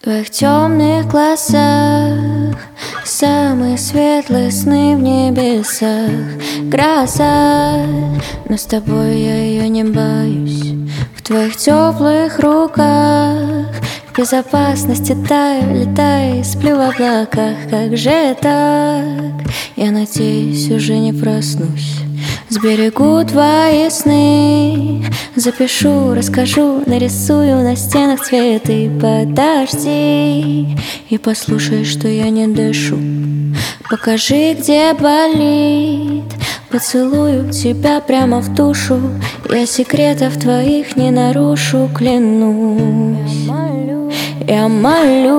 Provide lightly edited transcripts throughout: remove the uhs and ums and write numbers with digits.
В твоих темных глазах самые светлые сны в небесах. Гроза, но с тобой я ее не боюсь. В твоих теплых руках в безопасности таю, летаю, сплю в облаках. Как же так? Я надеюсь, уже не проснусь. Сберегу твои сны, запишу, расскажу, нарисую на стенах цветы. Подожди и послушай, что я не дышу. Покажи, где болит, поцелую тебя прямо в душу. Я секретов твоих не нарушу, клянусь. Я молюсь,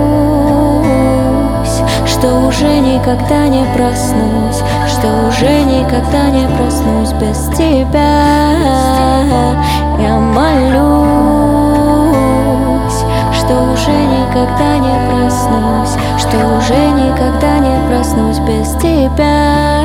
что уже никогда не проснусь, что уже никогда не проснусь без тебя. Я молюсь, что уже никогда не проснусь, что уже никогда не проснусь без тебя.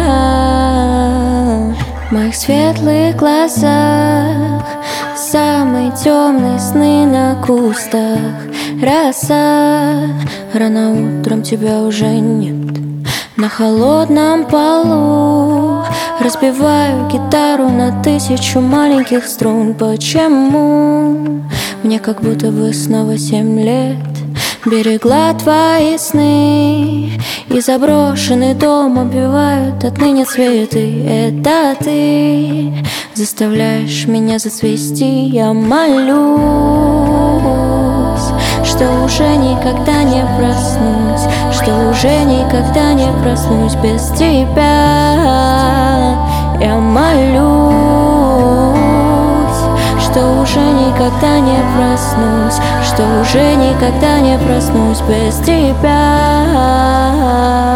В моих светлых глазах самые темные сны на кустах. Роса, рано утром тебя уже нет. На холодном полу разбиваю гитару на 1000 маленьких струн. Почему мне как будто бы снова 7 лет? Берегла твои сны, и заброшенный дом обвивают отныне цветы. Это ты заставляешь меня зацвести. Я молюсь, что уже никогда не проснусь, что уже никогда не проснусь без тебя. Я молюсь, что уже никогда не проснусь, что уже никогда не проснусь без тебя.